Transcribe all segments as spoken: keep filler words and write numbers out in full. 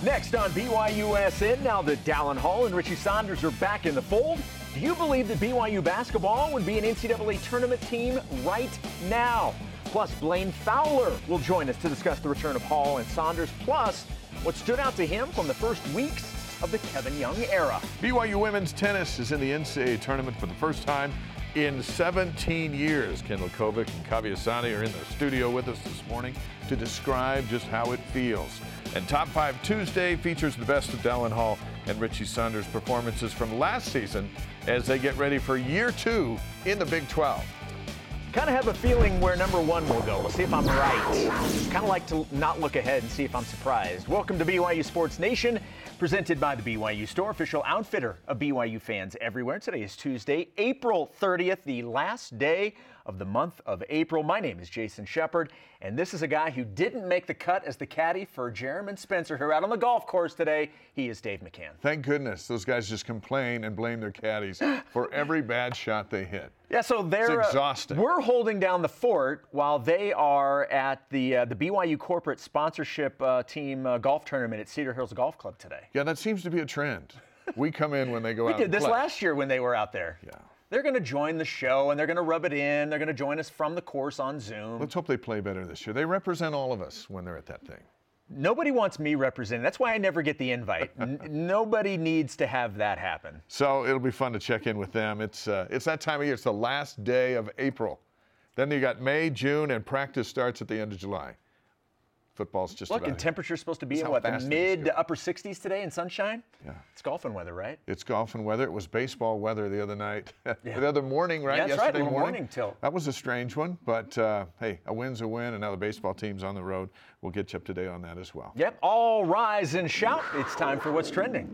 Next on B Y U S N, now that Dallin Hall and Richie Saunders are back in the fold, do you believe that B Y U basketball would be an N C double A tournament team right now? Plus, Blaine Fowler will join us to discuss the return of Hall and Saunders, plus what stood out to him from the first weeks of the Kevin Young era. B Y U women's tennis is in the N C double A tournament for the first time in seventeen years. Kendall Kovic and Kavya Sani are in the studio with us this morning to describe just how it feels. And Top five Tuesday features the best of Dallin Hall and Richie Saunders' performances from last season as they get ready for year two in the Big twelve. Kind of have a feeling where number one will go. We'll see if I'm right. Kind of like to not look ahead and see if I'm surprised. Welcome to B Y U Sports Nation, presented by the B Y U Store, official outfitter of B Y U fans everywhere. Today is Tuesday, April thirtieth, the last day of the month of April. My name is Jason Shepard, and this is a guy who didn't make the cut as the caddy for Jeremy Spencer, who are out on the golf course today. He is Dave McCann. Thank goodness those guys just complain and blame their caddies for every bad shot they hit. Yeah, so they're it's exhausting. Uh, we're holding down the fort while they are at the uh, the B Y U corporate sponsorship uh, team uh, golf tournament at Cedar Hills Golf Club today. Yeah, that seems to be a trend. We come in when they go we out. We did and this play. last year when they were out there. Yeah. They're going to join the show, and they're going to rub it in. They're going to join us from the course on Zoom. Let's hope they play better this year. They represent all of us when they're at that thing. Nobody wants me representing. That's why I never get the invite. N- nobody needs to have that happen. So it'll be fun to check in with them. It's uh, it's that time of year. It's the last day of April. Then you got May, June, and practice starts at the end of July. Football's just Look, about and temperature's supposed to be That's in how what, the fast things mid go. to upper sixties today in sunshine? Yeah. It's golfing weather, right? It's golf and weather. It was baseball weather the other night. Yeah. The other morning, right? Yeah, that's right, Yesterday a little morning. morning tilt. That was a strange one, but uh, hey, a win's a win, and now the baseball team's on the road. We'll get you up to date on that as well. Yep, all rise and shout. It's time for What's Trending.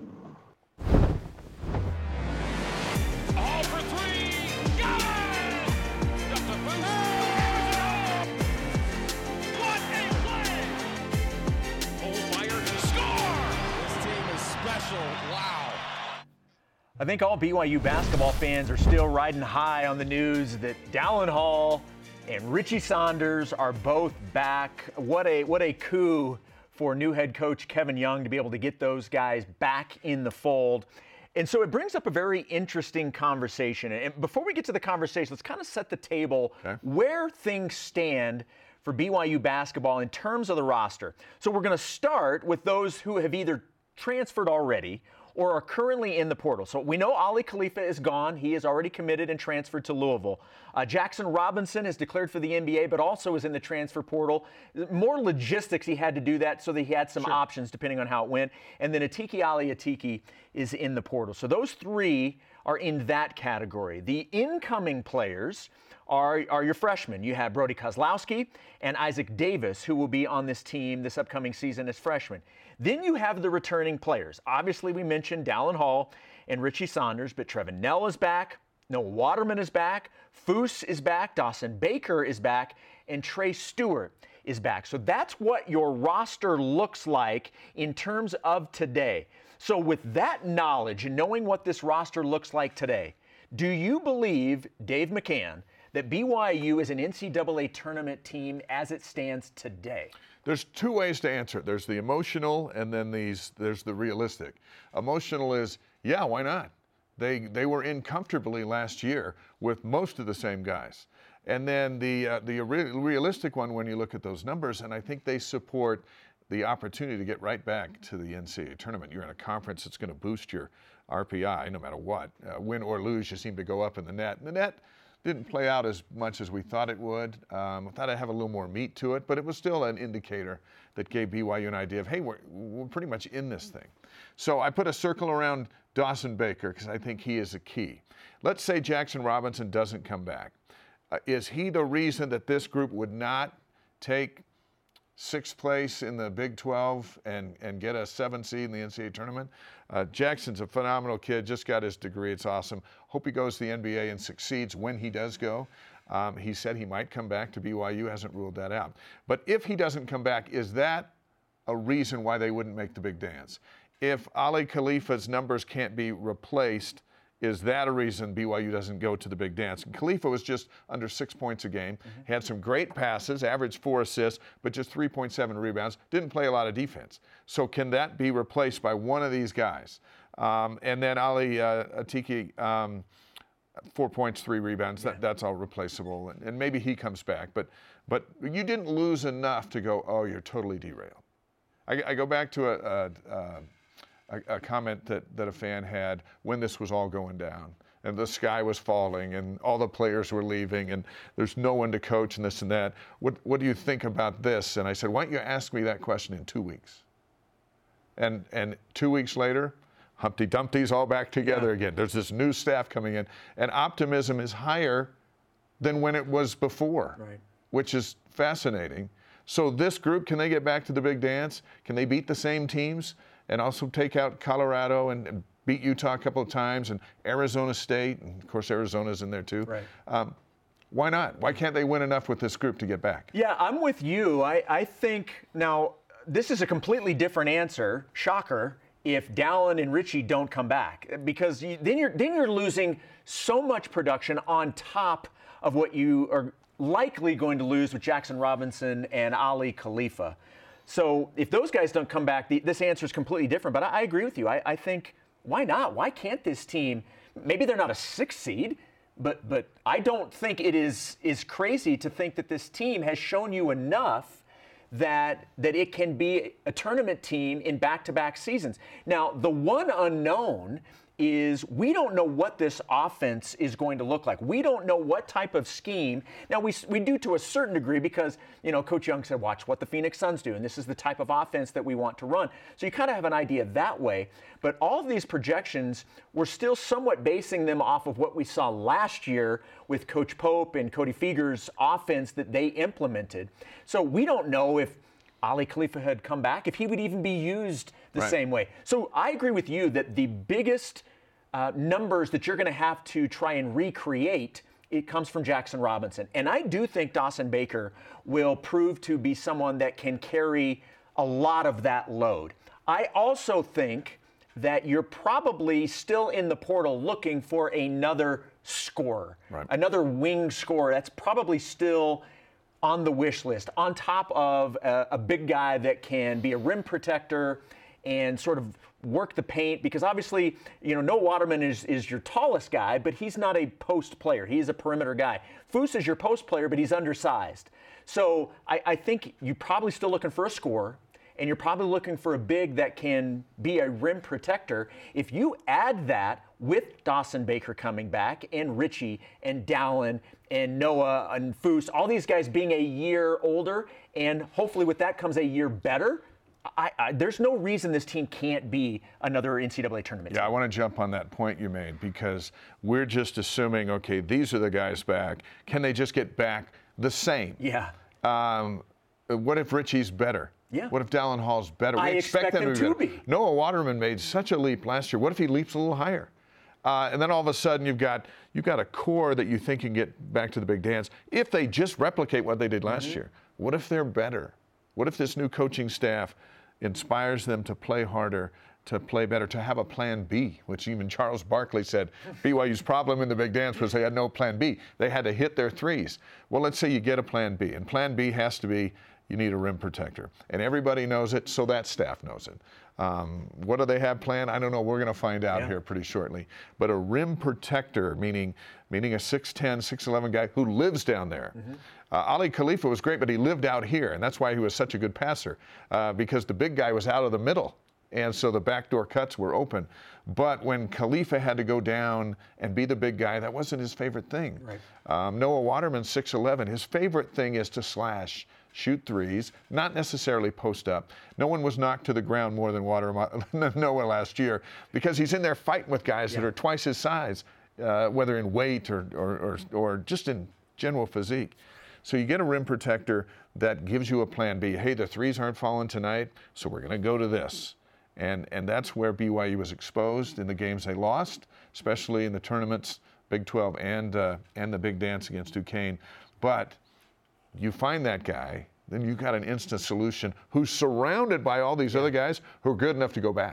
All for three. Got it! Got the boost. What a play! Holmeyer to score! This team is special. Wow. I think all B Y U basketball fans are still riding high on the news that Dallin Hall and Richie Saunders are both back. What a what a coup for new head coach Kevin Young to be able to get those guys back in the fold. And so it brings up a very interesting conversation. And before we get to the conversation, let's kind of set the table okay. where things stand for B Y U basketball in terms of the roster. So we're going to start with those who have either transferred already or are currently in the portal. So we know Ali Khalifa is gone. He is already committed and transferred to Louisville. Uh, Jackson Robinson has declared for the N B A, but also is in the transfer portal. More logistics, he had to do that so that he had some Sure. options depending on how it went. And then Atiki Ali Atiki is in the portal. So those three are in that category. The incoming players are, are your freshmen. You have Brody Kozlowski and Isaac Davis, who will be on this team this upcoming season as freshmen. Then you have the returning players. Obviously, we mentioned Dallin Hall and Richie Saunders, but Trevin Nell is back, Noah Waterman is back, Foose is back, Dawson Baker is back, and Trey Stewart is back. So that's what your roster looks like in terms of today. So with that knowledge and knowing what this roster looks like today, do you believe, Dave McCann, that B Y U is an N C double A tournament team as it stands today? There's two ways to answer it. There's the emotional, and then these. There's the realistic. Emotional is, yeah, why not? They they were in comfortably last year with most of the same guys. And then the uh, the re- realistic one, when you look at those numbers, and I think they support the opportunity to get right back to the N C double A tournament. You're in a conference that's going to boost your R P I no matter what. Uh, win or lose, you seem to go up in the net. And the net didn't play out as much as we thought it would. Um, I thought I'd have a little more meat to it, but it was still an indicator that gave B Y U an idea of, hey, we're, we're pretty much in this thing. So I put a circle around Dawson Baker because I think he is a key. Let's say Jackson Robinson doesn't come back. Uh, is he the reason that this group would not take sixth place in the Big twelve and, and get a seven seed in the N C double A tournament? Uh, Jackson's a phenomenal kid, just got his degree. It's awesome. Hope he goes to the N B A and succeeds when he does go. Um, he said he might come back to B Y U, hasn't ruled that out. But if he doesn't come back, is that a reason why they wouldn't make the big dance? If Ali Khalifa's numbers can't be replaced is that a reason B Y U doesn't go to the big dance? And Khalifa was just under six points a game, mm-hmm. had some great passes, averaged four assists, but just three point seven rebounds, didn't play a lot of defense. So can that be replaced by one of these guys? Um, and then Ali uh, Atiki, um, four points, three rebounds, yeah. that, that's all replaceable. And, and maybe he comes back. But, but you didn't lose enough to go, oh, you're totally derailed. I, I go back to a, a, a A, a comment that, that a fan had when this was all going down and the sky was falling and all the players were leaving and there's no one to coach and this and that. What, what do you think about this? And I said, why don't you ask me that question in two weeks? And, and two weeks later, Humpty Dumpty's all back together yeah. again. There's this new staff coming in and optimism is higher than when it was before, right. which is fascinating. So this group, can they get back to the big dance? Can they beat the same teams? And also take out Colorado and, and beat Utah a couple of times, and Arizona State, and of course Arizona's in there too. Right. Um, why not? Why can't they win enough with this group to get back? Yeah, I'm with you. I, I think, now, this is a completely different answer, shocker, if Dallin and Richie don't come back. Because you, then, you're, then you're losing so much production on top of what you are likely going to lose with Jackson Robinson and Ali Khalifa. So if those guys don't come back, the, this answer is completely different. But I, I agree with you. I, I think, why not? Why can't this team, maybe they're not a six seed, but but I don't think it is is crazy to think that this team has shown you enough that that it can be a tournament team in back-to-back seasons. Now, the one unknown is we don't know what this offense is going to look like. We don't know what type of scheme. Now, we we do to a certain degree because, you know, Coach Young said, watch what the Phoenix Suns do, and this is the type of offense that we want to run. So you kind of have an idea that way. But all of these projections, we're still somewhat basing them off of what we saw last year with Coach Pope and Cody Feger's offense that they implemented. So we don't know if Ali Khalifa had come back, if he would even be used the right. same way. So I agree with you that the biggest uh, numbers that you're going to have to try and recreate, it comes from Jackson Robinson. And I do think Dawson Baker will prove to be someone that can carry a lot of that load. I also think that you're probably still in the portal looking for another scorer, right. another wing scorer. That's probably still on the wish list, on top of a, a big guy that can be a rim protector and sort of work the paint, because obviously, you know, Noah Waterman is, is your tallest guy, but he's not a post player. He's a perimeter guy. Foose is your post player, but he's undersized. So I, I think you're probably still looking for a scorer, and you're probably looking for a big that can be a rim protector. If you add that with Dawson Baker coming back, and Richie, and Dallin, and Noah, and Foose, all these guys being a year older, and hopefully with that comes a year better, I, I, there's no reason this team can't be another N C double A tournament Yeah, team. I want to jump on that point you made, because we're just assuming, okay, these are the guys back. Can they just get back the same? Yeah. Um, what if Richie's better? Yeah. What if Dallin Hall's better? We I expect them to be. Better. Noah Waterman made such a leap last year. What if he leaps a little higher? Uh, and then all of a sudden you've got you've got a core that you think can get back to the big dance if they just replicate what they did last mm-hmm. year. What if they're better? What if this new coaching staff inspires them to play harder, to play better, to have a plan B, which even Charles Barkley said B Y U's problem in the big dance was they had no plan B. They had to hit their threes. Well, let's say you get a plan B, and plan B has to be you need a rim protector. And everybody knows it, so that staff knows it. Um, what do they have planned? I don't know. We're going to find out yeah. here pretty shortly. But a rim protector, meaning meaning a six ten, six eleven guy who lives down there. Mm-hmm. Uh, Ali Khalifa was great, but he lived out here, and that's why he was such a good passer, uh, because the big guy was out of the middle, and so the backdoor cuts were open. But when Khalifa had to go down and be the big guy, that wasn't his favorite thing. Right. Um, Noah Waterman, six eleven, his favorite thing is to slash, shoot threes, not necessarily post up. No one was knocked to the ground more than Water, Noah last year, because he's in there fighting with guys yeah. that are twice his size, uh, whether in weight or, or, or, or just in general physique. So you get a rim protector that gives you a plan B. Hey, the threes aren't falling tonight, so we're going to go to this. And and that's where B Y U was exposed in the games they lost, especially in the tournaments, Big twelve and uh, and the big dance against Duquesne. But you find that guy, then you've got an instant solution who's surrounded by all these yeah. other guys who are good enough to go back.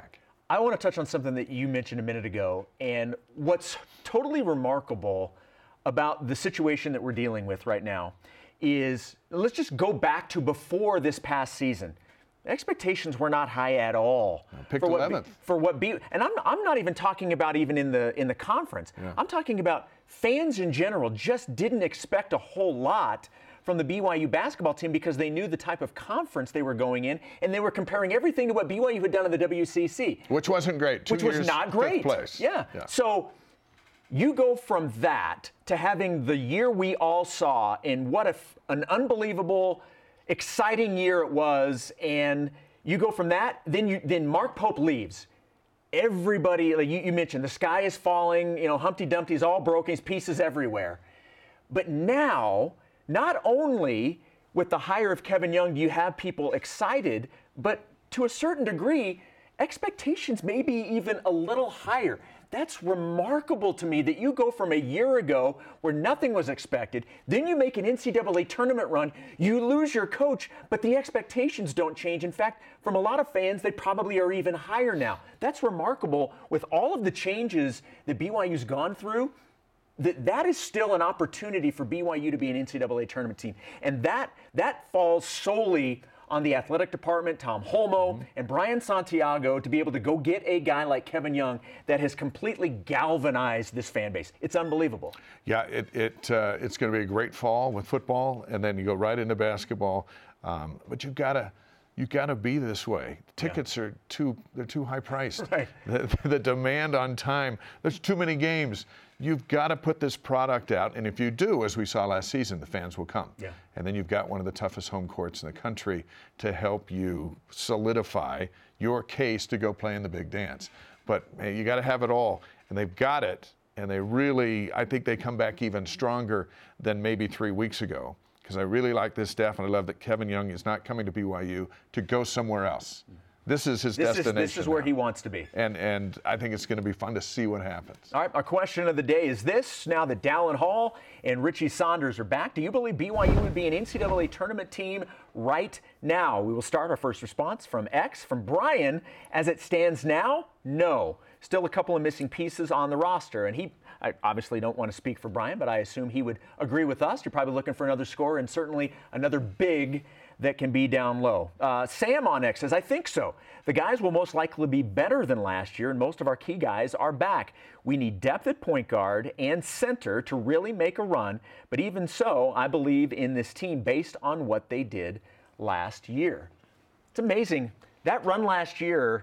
I want to touch on something that you mentioned a minute ago, and what's totally remarkable about the situation that we're dealing with right now is, let's just go back to before this past season. Expectations were not high at all. Picked for what eleventh. B, for what B, and I'm I'm not even talking about even in the in the conference. Yeah. I'm talking about fans in general just didn't expect a whole lot from the B Y U basketball team because they knew the type of conference they were going in, and they were comparing everything to what B Y U had done in the W C C, which wasn't great. Two which was years, not great. Fifth place. Yeah. yeah. So you go from that to having the year we all saw, and what a, an unbelievable, exciting year it was, and you go from that, then you then Mark Pope leaves. Everybody, like you, you mentioned, the sky is falling, you know, Humpty Dumpty's all broken, there's pieces everywhere. But now, not only with the hire of Kevin Young do you have people excited, but to a certain degree, expectations may be even a little higher. That's remarkable to me that you go from a year ago where nothing was expected, then you make an N C double A tournament run, you lose your coach, but the expectations don't change. In fact, from a lot of fans, they probably are even higher now. That's remarkable with all of the changes that B Y U's gone through. That, that is still an opportunity for B Y U to be an N C double A tournament team. And that that falls solely on the athletic department, Tom Holmoe, mm-hmm. and Brian Santiago, to be able to go get a guy like Kevin Young that has completely galvanized this fan base. It's unbelievable. Yeah, it, it uh, it's going to be a great fall with football, and then you go right into basketball. Um, but you've got to you've got to be this way. Tickets yeah. are too they're too high priced. Right. The, the demand on time. There's too many games. You've got to put this product out, and if you do, as we saw last season, the fans will come. Yeah. And then you've got one of the toughest home courts in the country to help you solidify your case to go play in the big dance. But hey, you got to have it all, and they've got it, and they really, I think they come back even stronger than maybe three weeks ago, because I really like this staff, and I love that Kevin Young is not coming to B Y U to go somewhere else. This is his this destination. Is, this is where now. he wants to be. And and I think it's going to be fun to see what happens. All right, our question of the day is this. Now that Dallin Hall and Richie Saunders are back, do you believe B Y U would be an N C double A tournament team right now? We will start our first response from X, from Brian. As it stands now, no. Still a couple of missing pieces on the roster. And he, I obviously don't want to speak for Brian, but I assume he would agree with us. You're probably looking for another scorer and certainly another big that can be down low. Uh, Sam on X says, I think so. The guys will most likely be better than last year, and most of our key guys are back. We need depth at point guard and center to really make a run, but even so, I believe in this team based on what they did last year. It's amazing. That run last year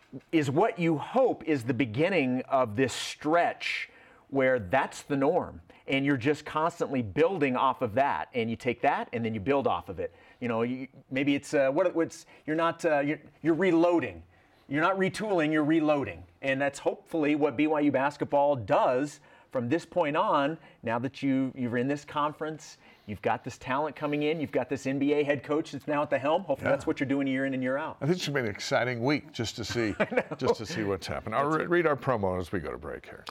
is what you hope is the beginning of this stretch where that's the norm, and you're just constantly building off of that, and you take that and then you build off of it. You know, you, maybe it's uh, what what's you're not uh, you're, you're reloading, you're not retooling, you're reloading, and that's hopefully what B Y U basketball does from this point on. Now that you you're in this conference, you've got this talent coming in, you've got this N B A head coach that's now at the helm. Hopefully, yeah. that's what you're doing year in and year out. I think it should be an exciting week just to see just to see what's happening. I'll re- read our promo as we go to break here.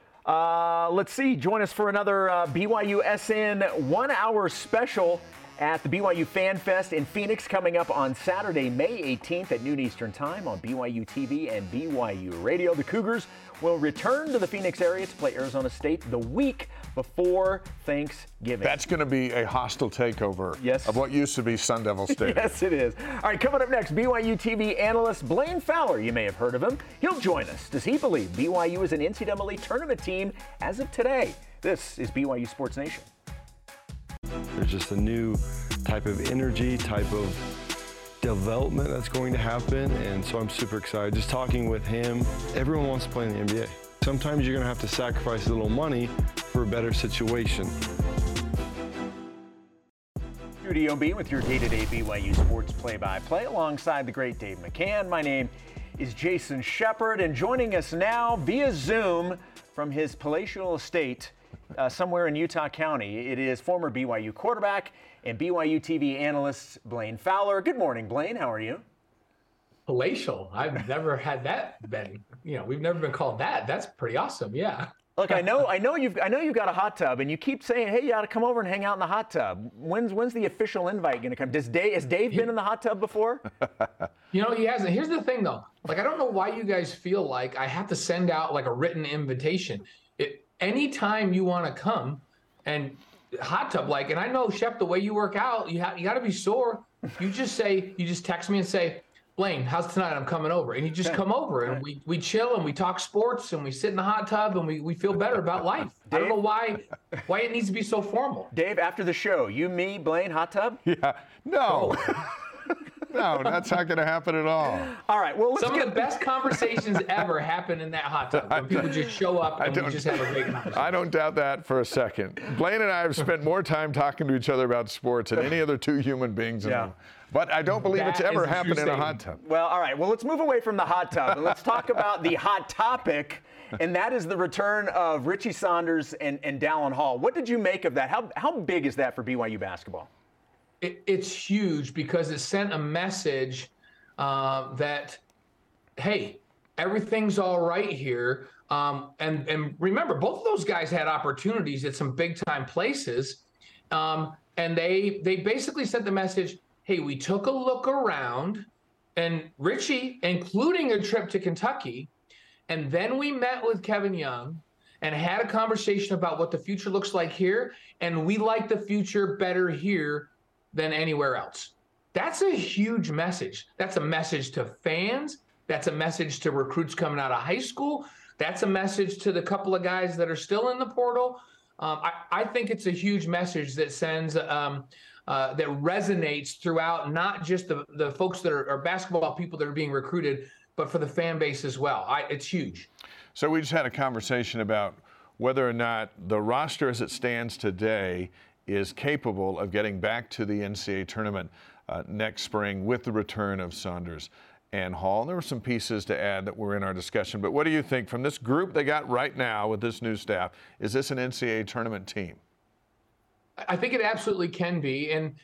Uh, let's see. Join us for another uh, B Y U S N one-hour special at the B Y U Fan Fest in Phoenix, coming up on Saturday, May eighteenth at noon Eastern Time on B Y U T V and B Y U Radio. The Cougars will return to the Phoenix area to play Arizona State the week before Thanksgiving. That's going to be a hostile takeover yes. of what used to be Sun Devil Stadium. Yes, it is. All right, coming up next, B Y U T V analyst Blaine Fowler. You may have heard of him. He'll join us. Does he believe B Y U is an N C double A tournament team as of today? This is B Y U Sports Nation. There's just a new type of energy, type of development that's going to happen, and so I'm super excited. Just talking with him, everyone wants to play in the N B A. Sometimes you're going to have to sacrifice a little money for a better situation. Studio B with your day-to-day B Y U sports play-by-play alongside the great Dave McCann. My name is Jason Shepard, and joining us now via Zoom from his palatial estate Uh, somewhere in Utah County, it is former B Y U quarterback and B Y U T V analyst Blaine Fowler. Good morning, Blaine. How are you? Palatial. I've never had that been. You know, we've never been called that. That's pretty awesome. Yeah. Look, I know, I know you've, I know you've got a hot tub, and you keep saying, "Hey, you got to come over and hang out in the hot tub." When's, when's the official invite going to come? Does Dave, has Dave been in the hot tub before? You know, he hasn't. Here's the thing, though. Like, I don't know why you guys feel like I have to send out like a written invitation. It, anytime you want to come and hot tub, like, and I know, Shep, the way you work out, you have you got to be sore. You just say, you just text me and say, Blaine, how's tonight? I'm coming over. And you just come over and we, we chill and we talk sports and we sit in the hot tub and we, we feel better about life. Dave? I don't know why why it needs to be so formal. Dave, after the show, you, me, Blaine, hot tub? Yeah. No. No, that's not going to happen at all. All right. Well, let's Some get... of the best conversations ever happen in that hot tub when people just show up and we just have a great conversation. I don't doubt that for a second. Blaine and I have spent more time talking to each other about sports than any other two human beings. Yeah. In the, but I don't believe That it's ever is a true happened in a statement. hot tub. Well, all right. Well, let's move away from the hot tub and let's talk about the hot topic, and that is the return of Richie Saunders and, and Dallin Hall. What did you make of that? How, how big is that for B Y U basketball? It, it's huge because it sent a message uh, that, hey, everything's all right here. Um, and, and remember, both of those guys had opportunities at some big-time places, um, and they they basically sent the message, hey, we took a look around, and Richie, including a trip to Kentucky, and then we met with Kevin Young and had a conversation about what the future looks like here, and we like the future better here than anywhere else. That's a huge message. That's a message to fans. That's a message to recruits coming out of high school. That's a message to the couple of guys that are still in the portal. Um, I, I think it's a huge message that sends, um, uh, that resonates throughout not just the, the folks that are, are basketball people that are being recruited, but for the fan base as well. I, it's huge. So we just had a conversation about whether or not the roster as it stands today is capable of getting back to the N C double A tournament uh, next spring with the return of Saunders and Hall. And there were some pieces to add that were in our discussion. But what do you think from this group they got right now with this new staff? Is this an N C double A tournament team? I think it absolutely can be. And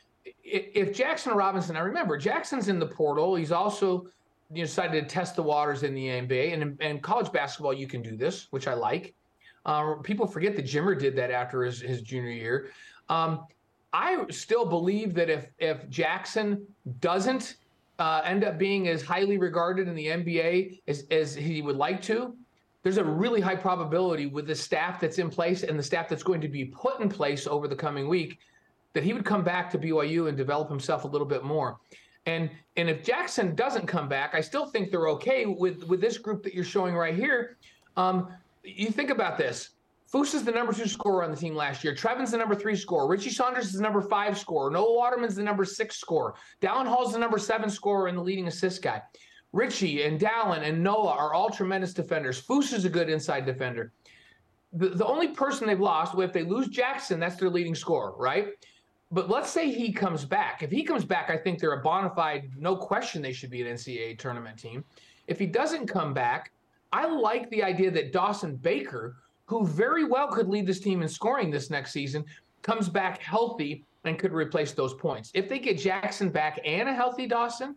if Jackson Robinson, I remember Jackson's in the portal. He's also you know, decided to test the waters in the N B A. And in college basketball, you can do this, which I like. Uh, people forget that Jimmer did that after his, his junior year. Um, I still believe that if if Jackson doesn't uh, end up being as highly regarded in the N B A as, as he would like to, there's a really high probability with the staff that's in place and the staff that's going to be put in place over the coming week that he would come back to B Y U and develop himself a little bit more. And and if Jackson doesn't come back, I still think they're okay with, with this group that you're showing right here. Um, you think about this. Foose is the number two scorer on the team last year. Trevin's the number three scorer. Richie Saunders is the number five scorer. Noah Waterman's the number six scorer. Dallin Hall's the number seven scorer and the leading assist guy. Richie and Dallin and Noah are all tremendous defenders. Foose is a good inside defender. The, the only person they've lost, well, if they lose Jackson, that's their leading scorer, right? But let's say he comes back. If he comes back, I think they're a bona fide, no question they should be an N C double A tournament team. If he doesn't come back, I like the idea that Dawson Baker, who very well could lead this team in scoring this next season, comes back healthy and could replace those points. If they get Jackson back and a healthy Dawson,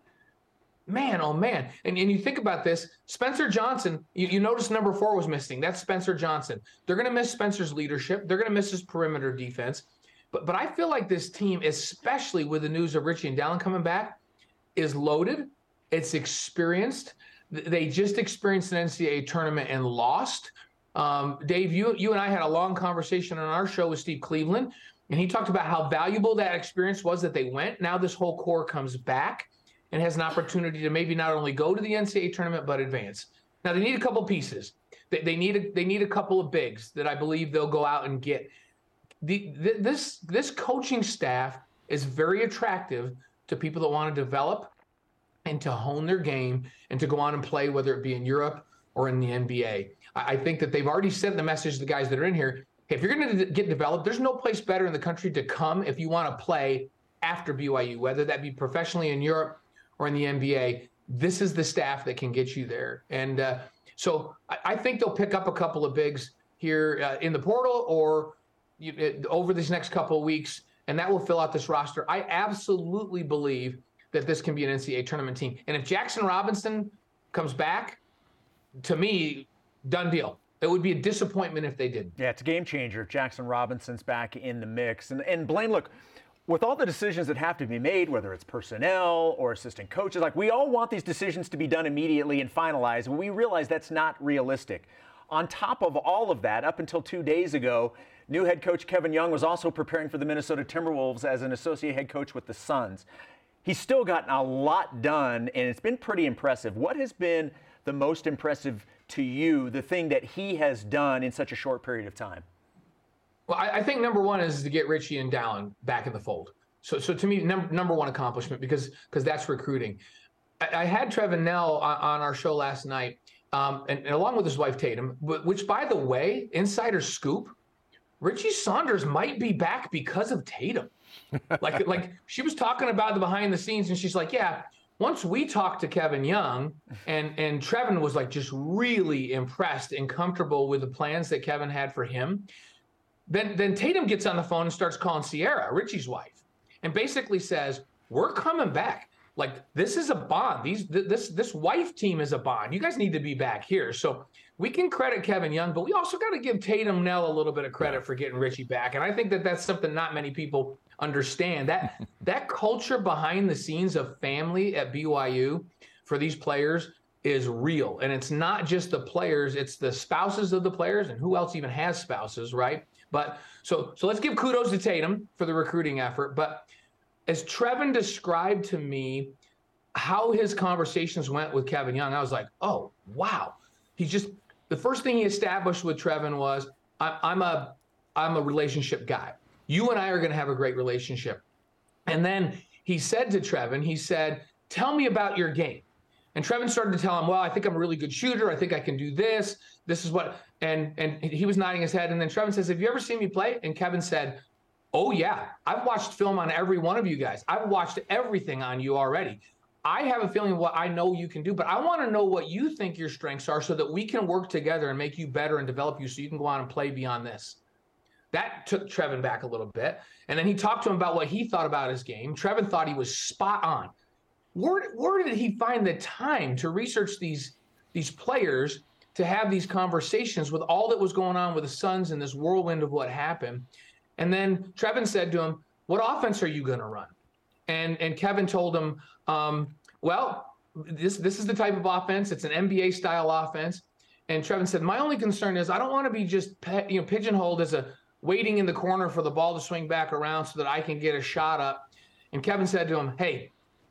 man, oh man. And, and you think about this, Spencer Johnson, you, you notice number four was missing. That's Spencer Johnson. They're going to miss Spencer's leadership. They're going to miss his perimeter defense. But but I feel like this team, especially with the news of Richie and Dallin coming back, is loaded. It's experienced. They just experienced an N C double A tournament and lost. Um, Dave, you you and I had a long conversation on our show with Steve Cleveland, and he talked about how valuable that experience was that they went. Now this whole core comes back and has an opportunity to maybe not only go to the N C double A tournament but advance. Now they need a couple pieces. They, they need a, they need a couple of bigs that I believe they'll go out and get. The, the this this coaching staff is very attractive to people that want to develop and to hone their game and to go on and play, whether it be in Europe or in the N B A. I think that they've already sent the message to the guys that are in here. Hey, if you're going to get developed, there's no place better in the country to come if you want to play after B Y U, whether that be professionally in Europe or in the N B A. This is the staff that can get you there. And uh, so I, I think they'll pick up a couple of bigs here uh, in the portal or you, uh, over these next couple of weeks, and that will fill out this roster. I absolutely believe that this can be an N C double A tournament team. And if Jackson Robinson comes back, to me, done deal. It would be a disappointment if they didn't. Yeah, it's a game changer if Jackson Robinson's back in the mix. And, and Blaine, look, with all the decisions that have to be made, whether it's personnel or assistant coaches, like we all want these decisions to be done immediately and finalized, but we realize that's not realistic. On top of all of that, up until two days ago, new head coach Kevin Young was also preparing for the Minnesota Timberwolves as an associate head coach with the Suns. He's still gotten a lot done, and it's been pretty impressive. What has been the most impressive to you, the thing that he has done in such a short period of time? Well, I, I think number one is to get Richie and Dallin back in the fold. So, so to me, number number one accomplishment because because that's recruiting. I, I had Trevin Knell on, on our show last night, um, and, and along with his wife Tatum, which, by the way, insider scoop, Richie Saunders might be back because of Tatum. like like she was talking about the behind the scenes, and she's like, yeah. Once we talked to Kevin Young, and and Trevin was like just really impressed and comfortable with the plans that Kevin had for him. Then, then Tatum gets on the phone and starts calling Sierra, Richie's wife, and basically says, we're coming back. Like, this is a bond. These th- this this wife team is a bond. You guys need to be back here. So we can credit Kevin Young, but we also got to give Tatum Knell a little bit of credit for getting Richie back. And I think that that's something not many people understand. That that culture behind the scenes of family at B Y U for these players is real. And it's not just the players, it's the spouses of the players, and who else even has spouses, right? But so so let's give kudos to Tatum for the recruiting effort. But as Trevin described to me how his conversations went with Kevin Young, I was like, oh, wow. He just, the first thing he established with Trevin was, I, I'm a I'm a relationship guy. You and I are going to have a great relationship. And then he said to Trevin, he said, tell me about your game. And Trevin started to tell him, well, I think I'm a really good shooter. I think I can do this. This is what, and and he was nodding his head. And then Trevin says, have you ever seen me play? And Kevin said, oh, yeah, I've watched film on every one of you guys. I've watched everything on you already. I have a feeling of what I know you can do, but I want to know what you think your strengths are so that we can work together and make you better and develop you so you can go on and play beyond this. That took Trevin back a little bit. And then he talked to him about what he thought about his game. Trevin thought he was spot on. Where, where did he find the time to research these, these players, to have these conversations with all that was going on with the Suns in this whirlwind of what happened? And then Trevin said to him, what offense are you going to run? And and Kevin told him, um, well, this this is the type of offense. It's an N B A-style offense. And Trevin said, my only concern is I don't want to be just pe- you know pigeonholed as a waiting in the corner for the ball to swing back around so that I can get a shot up. And Kevin said to him, hey,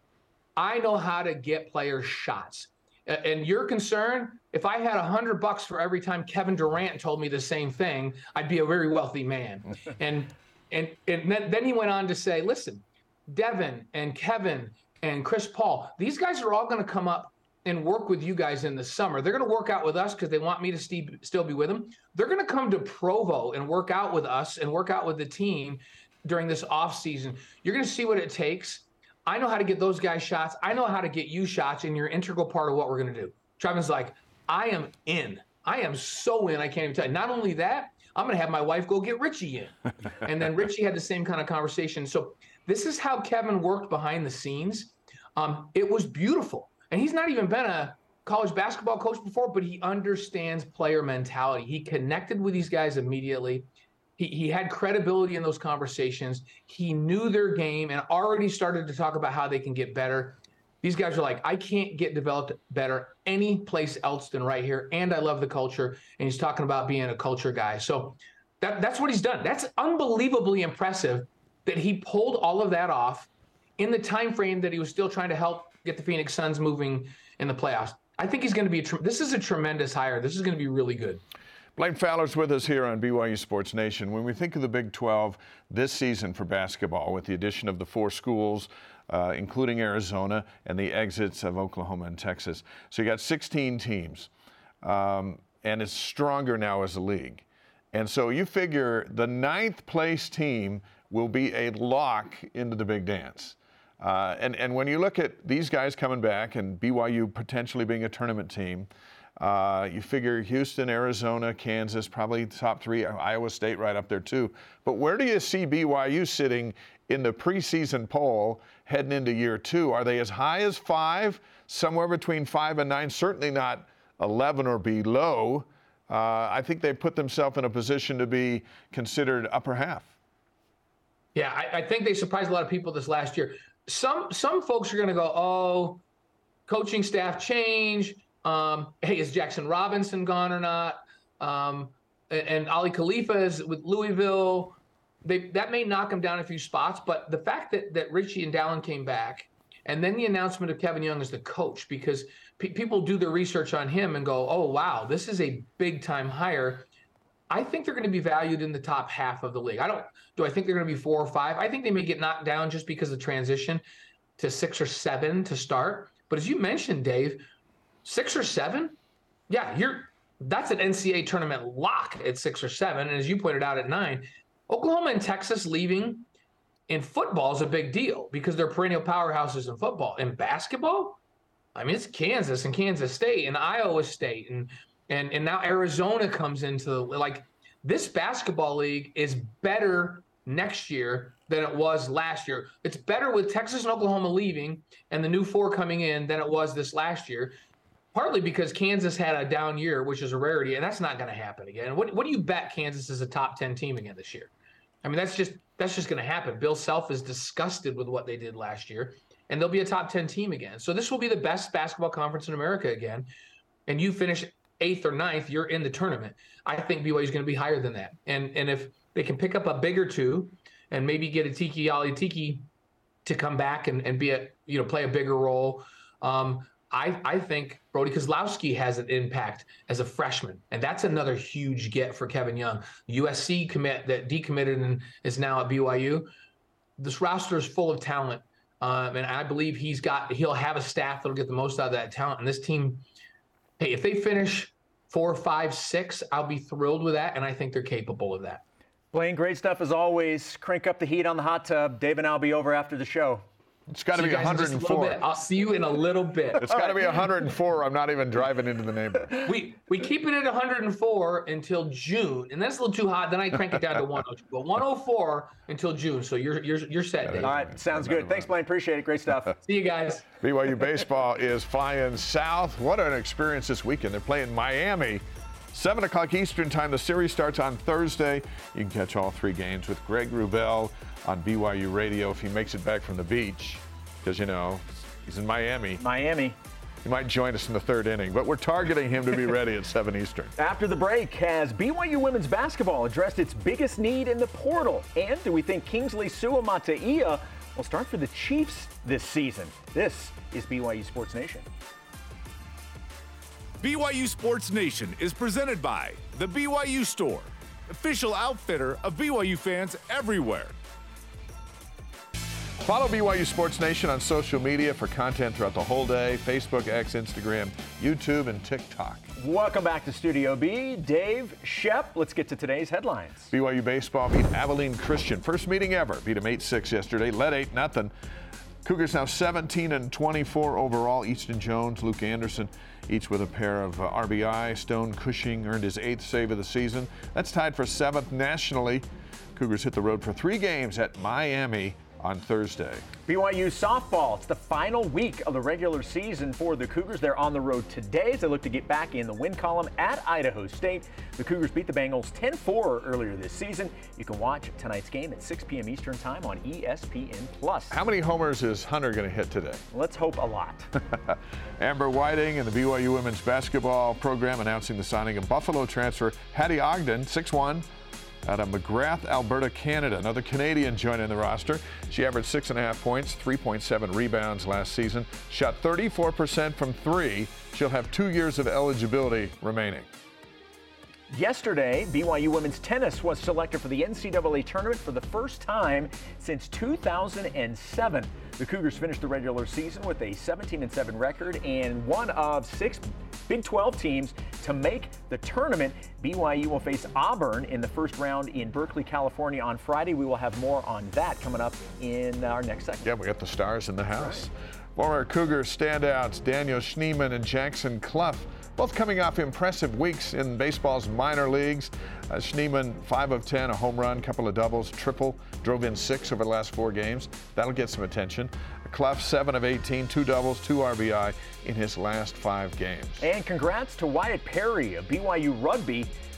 I know how to get players shots. And your concern, if I had a hundred bucks for every time Kevin Durant told me the same thing, I'd be a very wealthy man. and and and then, then he went on to say, listen, Devin and Kevin and Chris Paul, these guys are all going to come up and work with you guys in the summer. They're going to work out with us because they want me to st- still be with them. They're going to come to Provo and work out with us and work out with the team during this off season. You're going to see what it takes. I know how to get those guys shots. I know how to get you shots, and you're an integral part of what we're going to do. Trevin's like, I am in. I am so in, I can't even tell you. Not only that, I'm going to have my wife go get Richie in. And then Richie had the same kind of conversation. So this is how Kevin worked behind the scenes. Um, it was beautiful. And he's not even been a college basketball coach before, but he understands player mentality. He connected with these guys immediately. He, he had credibility in those conversations. He knew their game and already started to talk about how they can get better. These guys are like, I can't get developed better any place else than right here. And I love the culture. And he's talking about being a culture guy. So that, that's what he's done. That's unbelievably impressive that he pulled all of that off in the time frame that he was still trying to help get the Phoenix Suns moving in the playoffs. I think he's going to be, a tre- this is a tremendous hire. This is going to be really good. Blaine Fowler's with us here on B Y U Sports Nation. When we think of the Big twelve this season for basketball, with the addition of the four schools, uh, including Arizona, and the exits of Oklahoma and Texas, so you got sixteen teams, um, and it's stronger now as a league. And so you figure the ninth place team will be a lock into the big dance. Uh, and, and when you look at these guys coming back and B Y U potentially being a tournament team, Uh, you figure Houston, Arizona, Kansas, probably top three, Iowa State right up there too. But where do you see B Y U sitting in the preseason poll heading into year two? Are they as high as five, somewhere between five and nine? Certainly not eleven or below. Uh, I think they put themselves in a position to be considered upper half. Yeah, I, I think they surprised a lot of people this last year. Some some folks are going to go, oh, coaching staff change. Um, hey, is Jackson Robinson gone or not? Um, and, and Ali Khalifa is with Louisville. They, that may knock him down a few spots, but the fact that that Richie and Dallin came back, and then the announcement of Kevin Young as the coach, because pe- people do their research on him and go, oh, wow, this is a big-time hire. I think they're going to be valued in the top half of the league. I don't, do I think they're going to be four or five? I think they may get knocked down just because of the transition to six or seven to start. But as you mentioned, Dave, six or seven, yeah, you're that's an N C double A tournament lock at six or seven. And as you pointed out at nine, Oklahoma and Texas leaving in football is a big deal because they're perennial powerhouses in football. In basketball, I mean, it's Kansas and Kansas State and Iowa State and And and now Arizona comes into the, like, this basketball league is better next year than it was last year. It's better with Texas and Oklahoma leaving and the new four coming in than it was this last year, partly because Kansas had a down year, which is a rarity, and that's not going to happen again. What what do you bet Kansas is a top ten team again this year? I mean, that's just that's just going to happen. Bill Self is disgusted with what they did last year, and they'll be a top ten team again. So this will be the best basketball conference in America again, and you finish eighth or ninth, you're in the tournament. I think B Y U is going to be higher than that. And and if they can pick up a big or two and maybe get a Tiki Ali Tiki to come back and, and be a, you know, play a bigger role, um, I, I think Brody Kozlowski has an impact as a freshman. And that's another huge get for Kevin Young. U S C commit that decommitted and is now at B Y U. This roster is full of talent. Um, and I believe he's got, he'll have a staff that'll get the most out of that talent. And this team, hey, if they finish four, five, six, I'll be thrilled with that, and I think they're capable of that. Blaine, great stuff as always. Crank up the heat on the hot tub. Dave and I'll be over after the show. It's got to be one hundred four. I'll see you in a little bit. It's got to be one hundred four. I'm not even driving into the neighborhood. We we keep it at one hundred four until June, and that's a little too hot. Then I crank it down to one oh two. But one oh four until June, so you're you're you're set, Dave. All right, sounds good. Thanks, Blaine. Appreciate it. Great stuff. See you guys. B Y U baseball is flying south. What an experience this weekend. They're playing Miami. seven o'clock Eastern time. The series starts on Thursday. You can catch all three games with Greg Wrubell on B Y U radio if he makes it back from the beach. Because, you know, he's in Miami. Miami. He might join us in the third inning, but we're targeting him to be ready at seven Eastern. After the break, has B Y U women's basketball addressed its biggest need in the portal? And do we think Kingsley Suamataia will start for the Chiefs this season? This is B Y U Sports Nation. B Y U Sports Nation is presented by The B Y U Store, official outfitter of B Y U fans everywhere. Follow B Y U Sports Nation on social media for content throughout the whole day. Facebook, X, Instagram, YouTube, and TikTok. Welcome back to Studio B. Dave, Shep, let's get to today's headlines. B Y U baseball beat Abilene Christian. First meeting ever. Beat them eight six yesterday. Led eight nothing. Cougars now seventeen and twenty-four overall. Easton Jones, Luke Anderson, each with a pair of uh, R B I. Stone Cushing earned his eighth save of the season. That's tied for seventh nationally. Cougars hit the road for three games at Miami on Thursday. B Y U softball. It's the final week of the regular season for the Cougars. They're on the road today as they look to get back in the win column at Idaho State. The Cougars beat the Bengals ten four earlier this season. You can watch tonight's game at six p.m. Eastern time on E S P N plus. How many homers is Hunter going to hit today? Let's hope a lot. Amber Whiting and the B Y U women's basketball program announcing the signing of Buffalo transfer Hattie Ogden, six one. Out of McGrath, Alberta, Canada. Another Canadian joining the roster. She averaged six and a half points, three point seven rebounds last season. Shot thirty-four percent from three. She'll have two years of eligibility remaining. Yesterday, B Y U women's tennis was selected for the N C double A tournament for the first time since two thousand seven. The Cougars finished the regular season with a seventeen and seven record and one of six Big twelve teams to make the tournament. B Y U will face Auburn in the first round in Berkeley, California on Friday. We will have more on that coming up in our next segment. Yeah, we got the stars in the house. Right. Former Cougar standouts Daniel Schneemann and Jackson Clough, both coming off impressive weeks in baseball's minor leagues. Uh, Schneemann, five of ten, a home run, couple of doubles, triple, drove in six over the last four games. That'll get some attention. Clough, seven of eighteen, two doubles, two R B I in his last five games. And congrats to Wyatt Perry of B Y U Rugby.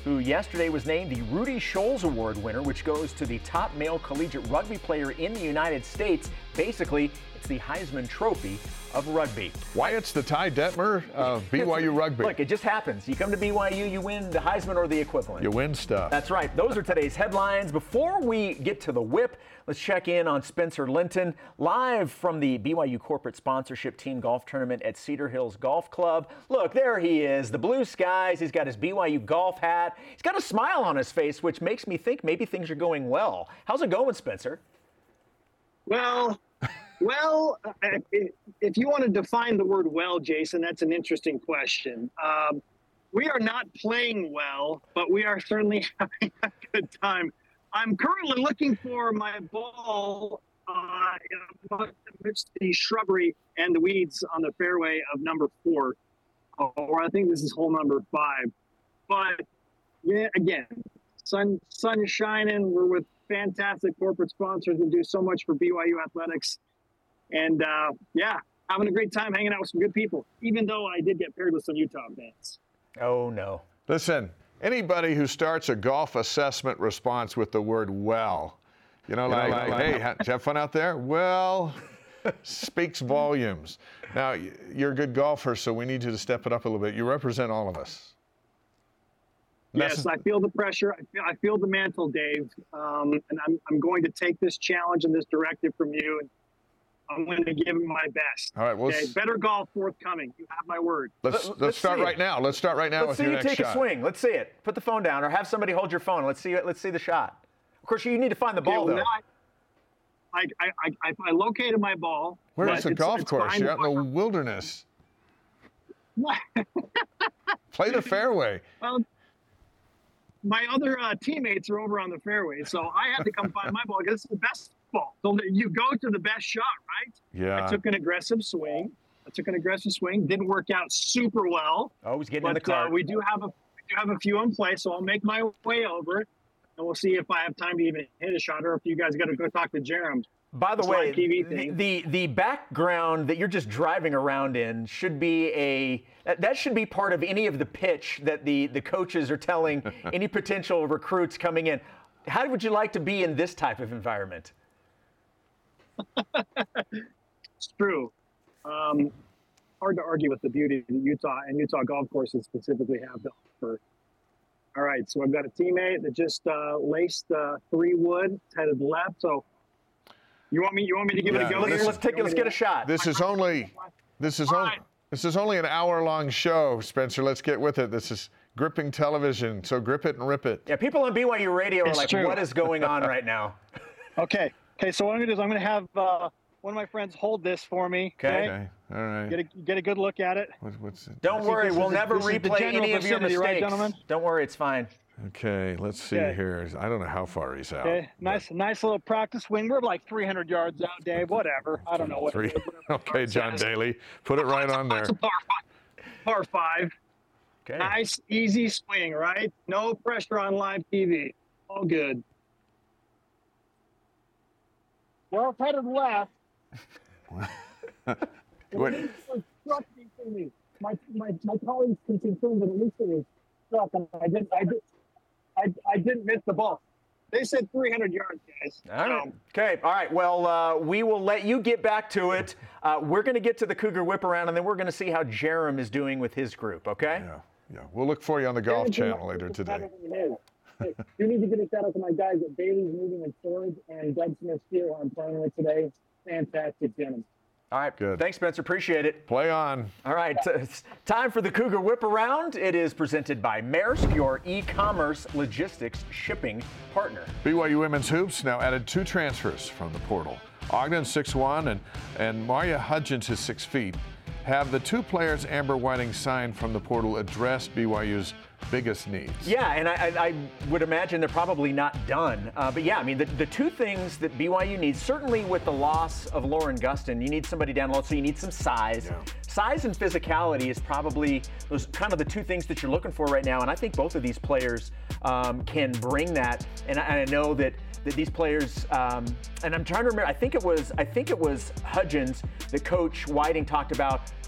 who yesterday was named the Rudy Scholes Award winner, which goes to the top male collegiate rugby player in the United States. Basically, it's the Heisman Trophy of rugby. Why it's the Ty Detmer of B Y U rugby. Look, it just happens. You come to B Y U, you win the Heisman or the equivalent. You win stuff. That's right. Those are today's headlines. Before we get to the whip, let's check in on Spencer Linton, live from the B Y U Corporate Sponsorship Team Golf Tournament at Cedar Hills Golf Club. Look, there he is, the blue skies. He's got his B Y U golf hat. He's got a smile on his face, which makes me think maybe things are going well. How's it going, Spencer? Well, well, if you want to define the word well, Jason, that's an interesting question. Um, we are not playing well, but we are certainly having a good time. I'm currently looking for my ball uh, amidst the shrubbery and the weeds on the fairway of number four, or I think this is hole number five. But yeah, again, sun sun is shining. We're with fantastic corporate sponsors that do so much for B Y U athletics. And uh, yeah, having a great time hanging out with some good people, even though I did get paired with some Utah fans. Oh, no. Listen, anybody who starts a golf assessment response with the word well, you know, like, like, hey, ha- did you have fun out there? Well, speaks volumes. Now, you're a good golfer, so we need you to step it up a little bit. You represent all of us. Yes, I feel the pressure. I feel, I feel the mantle, Dave. Um, and I'm, I'm going to take this challenge and this directive from you. And I'm going to give it my best. All right, well, okay? Better golf forthcoming. You have my word. Let's let's, let's start right now. Let's start right now let's with your you next take shot. a swing. Let's see it. Put the phone down, or have somebody hold your phone. Let's see it. Let's see the shot. Of course, you need to find the ball, okay, well, though. I, I, I, I, I located my ball. Where is the it's, golf it's course? You're out in the wilderness. Play the fairway. Well, my other uh, teammates are over on the fairway, so I had to come find my ball because it's the best ball. So you go to the best shot, right? Yeah. I took an aggressive swing. I took an aggressive swing. Didn't work out super well. Oh, he's getting but, in the car. Uh, we do have a we do have a few in play, so I'll make my way over, and we'll see if I have time to even hit a shot, or if you guys got to go talk to Jerem. By the It's way, live T V the, thing. the the background that you're just driving around in should be a that, that should be part of any of the pitch that the the coaches are telling any potential recruits coming in. How would you like to be in this type of environment? It's true. Um, hard to argue with the beauty that Utah and Utah golf courses specifically have to offer. All right, so I've got a teammate that just uh, laced uh, three wood, it's headed left. So you want me? You want me to give Yeah, it a go? Let's, here? let's take You let's want me get a to- shot. This is only this is All only right. this is only an hour-long show, Spencer. Let's get with it. This is gripping television, so grip it and rip it. Yeah, people on B Y U radio are It's like, true. what is going on right now? Okay. Okay. So what I'm gonna do is I'm gonna have uh, one of my friends hold this for me. Okay. Okay, all right. Get a get a good look at it. What, what's it? Don't think worry, this we'll is the- never this is the replay general any of your vicinity, mistakes. right, gentlemen? Don't worry, it's fine. Okay, let's see Okay. here. I don't know how far he's out. Okay. Nice, nice little practice swing. We're like three hundred yards out, Dave. Whatever. I don't know what. Three. it is, whatever the Okay, card John says. Daly, put it right on there. It's a par five. Par five. Okay. Nice, easy swing, right? No pressure on live T V. All good. Well, it's headed left. What- It was struck me for me. My, my, my colleagues can confirm that at least it was struck, and I didn't, I, did, I, I didn't miss the ball. They said three hundred yards, guys. All right. So, Okay. All right. Well, uh, we will let you get back to it. Uh, we're going to get to the Cougar Whip Around, and then we're going to see how Jerem is doing with his group. Okay. Yeah, yeah. We'll look for you on the Golf Guaranteed Channel my later group is today. better than it is. Hey, you need to get a shout out to my guys at Bailey's Moving and Storage and Doug Smith Steel, who I'm playing with today. Fantastic gentlemen. All right. Good. Thanks, Spencer. Appreciate it. Play on. All right. It's time for the Cougar Whip Around. It is presented by Maersk, your e-commerce logistics shipping partner. B Y U Women's Hoops now added two transfers from the portal. Ogden, six one, and, and Maria Hudgens is six feet. Have the two players Amber Whiting signed from the portal address B Y U's biggest needs? Yeah, and I, I, I would imagine they're probably not done. Uh, but yeah, I mean, the, the two things that B Y U needs, certainly with the loss of Lauren Gustin, you need somebody down low, so you need some size. Yeah. Size and physicality is probably those kind of the two things that you're looking for right now, and I think both of these players um, can bring that. And I, and I know that that these players, um, and I'm trying to remember, I think it was I think it was Hudgens that Coach Whiting talked about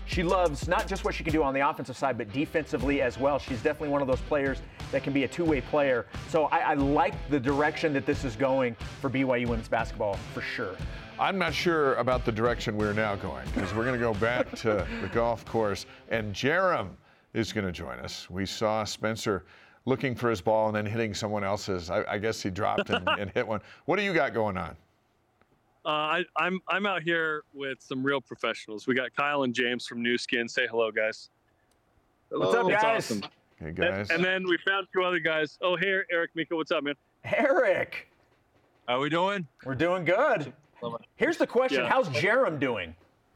she loves not just what she can do on the offensive side, but defensively as well. She's definitely one of those players that can be a two-way player. So I, I like the direction that this is going for B Y U women's basketball for sure. I'm not sure about the direction we're now going, because we're going to go back to the golf course, and Jarom is going to join us. We saw Spencer looking for his ball and then hitting someone else's. I, I guess he dropped and, and hit one. What do you got going on? Uh, I, I'm I'm out here with some real professionals. We got Kyle and James from New Skin. Say hello, guys. What's up, That's guys? awesome. Hey, guys. And, and then we found two other guys. Oh, hey, Eric, Mika, what's up, man? Eric, How we doing? we're doing good. Here's the question: Yeah. how's Jarom doing?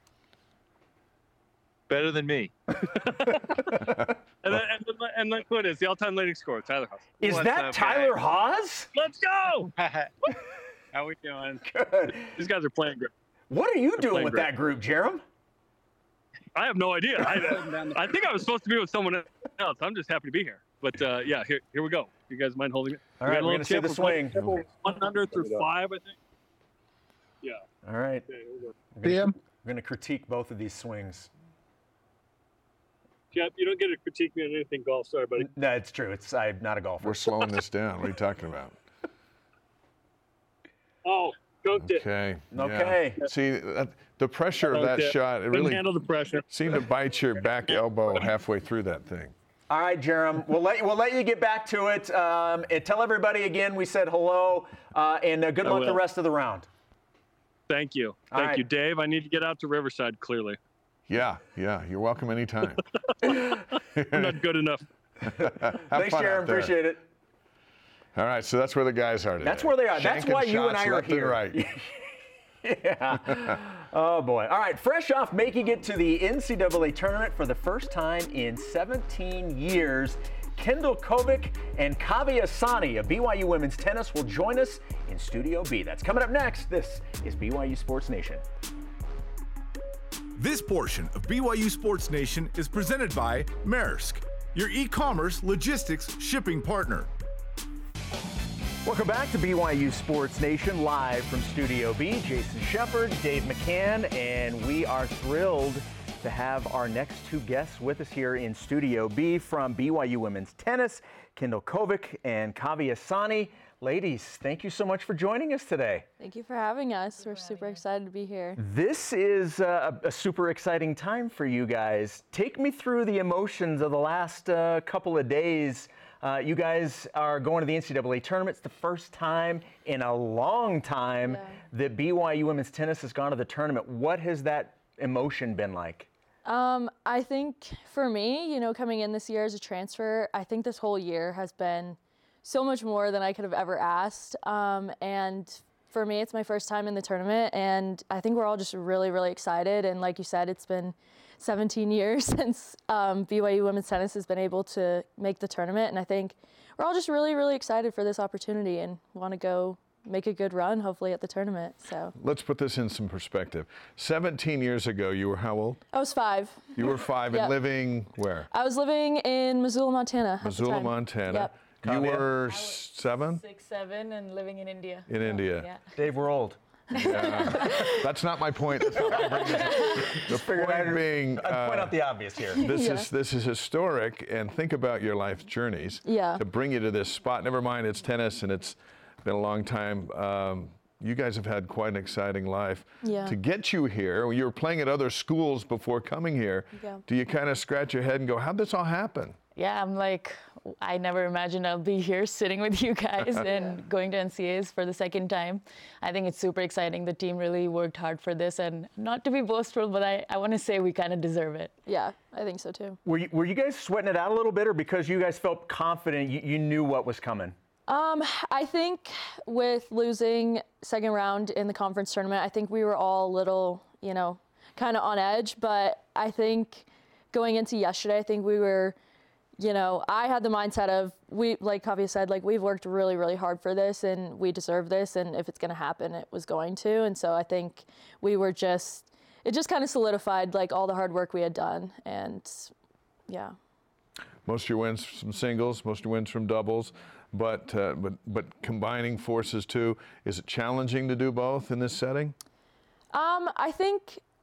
Better than me. And then, and then, and then what is the all-time leading scorer, Tyler Haws. Is What's that up, Tyler guys? Haws? Let's go! How we doing? Good. These guys are playing great. What are you doing playing with great. that group, Jarom? I have no idea. I, I think I was supposed to be with someone else. I'm just happy to be here. But uh, yeah, here here we go. You guys mind holding it? All We right, got a we're little gonna see tip. the We're playing swing. one under through five, I think. Yeah. All right. Okay, here we go. We're gonna, we're gonna critique both of these swings. Jeff, you don't get to critique me on anything golf. Sorry, buddy. No, it's true. It's I'm not a golfer. We're slowing this down. What are you talking about? Oh, dunked it. Okay. yeah. Okay. See, that, the pressure of Dunked that it. shot, it Couldn't really handle the pressure. seemed to bite your back elbow halfway through that thing. All right, Jarom, we'll let, we'll let you get back to it. Um, and tell everybody again we said hello, uh, and uh, good I luck the will. rest of the round. Thank you. All Thank right. you, Dave. I need to get out to Riverside, clearly. Yeah, yeah. You're welcome anytime. I'm not good enough. Have Thanks, fun Jarom. out there. Appreciate it. All right, so that's where the guys are today. That's where they are. That's Shanking why you and shots I are left and here. right. Yeah. Oh, boy. All right, fresh off making it to the N C double A tournament for the first time in seventeen years, Kendall Kovic and Kavya Sani of B Y U Women's Tennis will join us in Studio B. That's coming up next. This is B Y U Sports Nation. This portion of B Y U Sports Nation is presented by Maersk, your e-commerce logistics shipping partner. Welcome back to B Y U Sports Nation, live from Studio B. Jason Shepard, Dave McCann, and we are thrilled to have our next two guests with us here in Studio B from B Y U Women's Tennis, Kendall Kovic and Kavya Sani. Ladies, thank you so much for joining us today. Thank you for having us. We're super excited to be here. This is uh, a, a super exciting time for you guys. Take me through the emotions of the last uh, couple of days. Uh, you guys are going to the N C double A tournament. It's the first time in a long time Yeah. that B Y U Women's Tennis has gone to the tournament. What has that emotion been like? Um, I think for me, you know, coming in this year as a transfer, I think this whole year has been so much more than I could have ever asked. Um, and for me, it's my first time in the tournament, and I think we're all just really, really excited. And like you said, it's been seventeen years since um, B Y U Women's Tennis has been able to make the tournament, and I think we're all just really, really excited for this opportunity and want to go make a good run, hopefully, at the tournament. So Let's put this in some perspective. seventeen years ago, you were how old? I was five. You were five and Yep. living where? I was living in Missoula, Montana. at the Missoula, time. Montana. Yep. You Kavya? were seven Six, seven, and living in India. in India. Yeah. Dave, we're old. Yeah. That's not my point. That's not my point. The Figured point I'd- being, I'd point uh, out the obvious here. this Yeah. is this is historic, and think about your life journeys Yeah. to bring you to this spot. Never mind, it's tennis, and it's been a long time. Um, you guys have had quite an exciting life. Yeah. To get you here, you were playing at other schools before coming here. Yeah. Do you kind of scratch your head and go, how'd this all happen? Yeah, I'm like, I never imagined I'll be here sitting with you guys and going to N C As for the second time. I think it's super exciting. The team really worked hard for this, and not to be boastful, but I, I want to say we kind of deserve it. Yeah, I think so too. Were you, were you guys sweating it out a little bit, or because you guys felt confident, you, you knew what was coming? Um, I think with losing second round in the conference tournament, I think we were all a little, you know, kind of on edge. But I think going into yesterday, I think we were, you know, I had the mindset of, we, like Kavya said, like we've worked really, really hard for this, and we deserve this. And if it's going to happen, it was going to. And so I think we were just, it just kind of solidified like all the hard work we had done. And yeah. Most of your wins from singles, most of your wins from doubles, but uh, but but combining forces too. Is it challenging to do both in this setting? Um, I think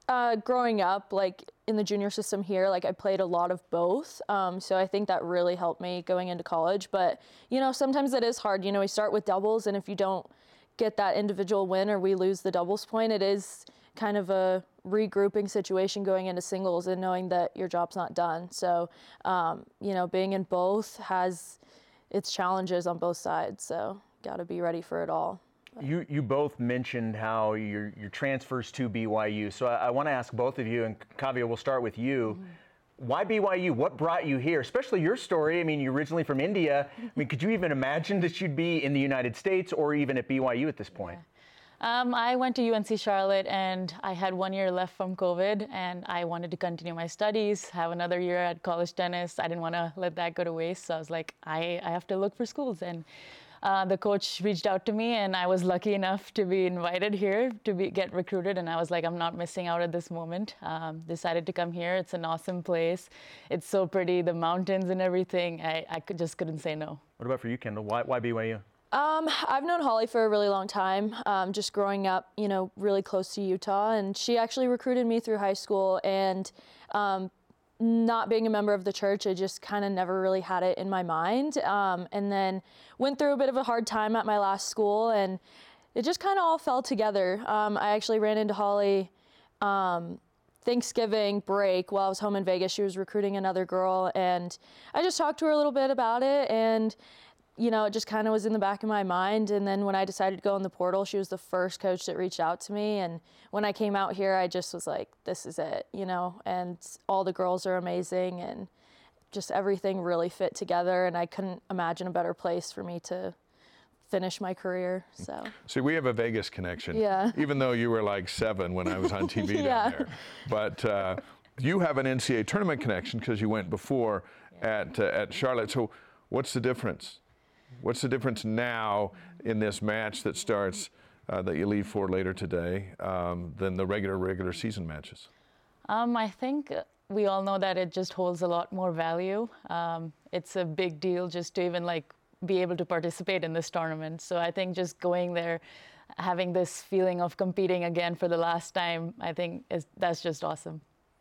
uh, growing up, like in the junior system here, like I played a lot of both. Um, so I think that really helped me going into college. But, you know, sometimes it is hard. You know, we start with doubles, and if you don't get that individual win or we lose the doubles point, it is kind of a regrouping situation going into singles and knowing that your job's not done. So, um, you know, being in both has its challenges on both sides. So got to be ready for it all. You you both mentioned how your your transfers to B Y U. So I, I want to ask both of you, and Kavya, we'll start with you. Mm-hmm. Why B Y U? What brought you here? Especially your story. I mean, you're originally from India. I mean, could you even imagine that you'd be in the United States or even at B Y U at this point? Yeah. Um, I went to U N C Charlotte, and I had one year left from COVID, and I wanted to continue my studies, have another year at college tennis. I didn't want to let that go to waste, so I was like, I, I have to look for schools. And Uh, the coach reached out to me, and I was lucky enough to be invited here to be, get recruited. And I was like, I'm not missing out at this moment. Um, decided to come here. It's an awesome place. It's so pretty, the mountains and everything. I, I could, just couldn't say no. What about for you, Kendall? Why, why B Y U? Um, I've known Holly for a really long time, um, just growing up, you know, really close to Utah. And she actually recruited me through high school. And um, not being a member of the church, I just kind of never really had it in my mind. Um, and then went through a bit of a hard time at my last school, and it just kind of all fell together. Um, I actually ran into Holly um, Thanksgiving break while I was home in Vegas. She was recruiting another girl, and I just talked to her a little bit about it, and you know, it just kind of was in the back of my mind. And then when I decided to go in the portal, she was the first coach that reached out to me. And when I came out here, I just was like, this is it, you know, and all the girls are amazing, and just everything really fit together. And I couldn't imagine a better place for me to finish my career. So see, we have a Vegas connection. Yeah. Even though you were like seven when I was on T V Yeah. down there. But uh, you have an N C double A tournament connection because you went before at, uh, at Charlotte. So what's the difference? What's the difference now in this match that starts, uh, that you leave for later today, um, than the regular, regular season matches? Um, I think we all know that it just holds a lot more value. Um, it's a big deal just to even like be able to participate in this tournament. So I think just going there, having this feeling of competing again for the last time, I think is, that's just awesome.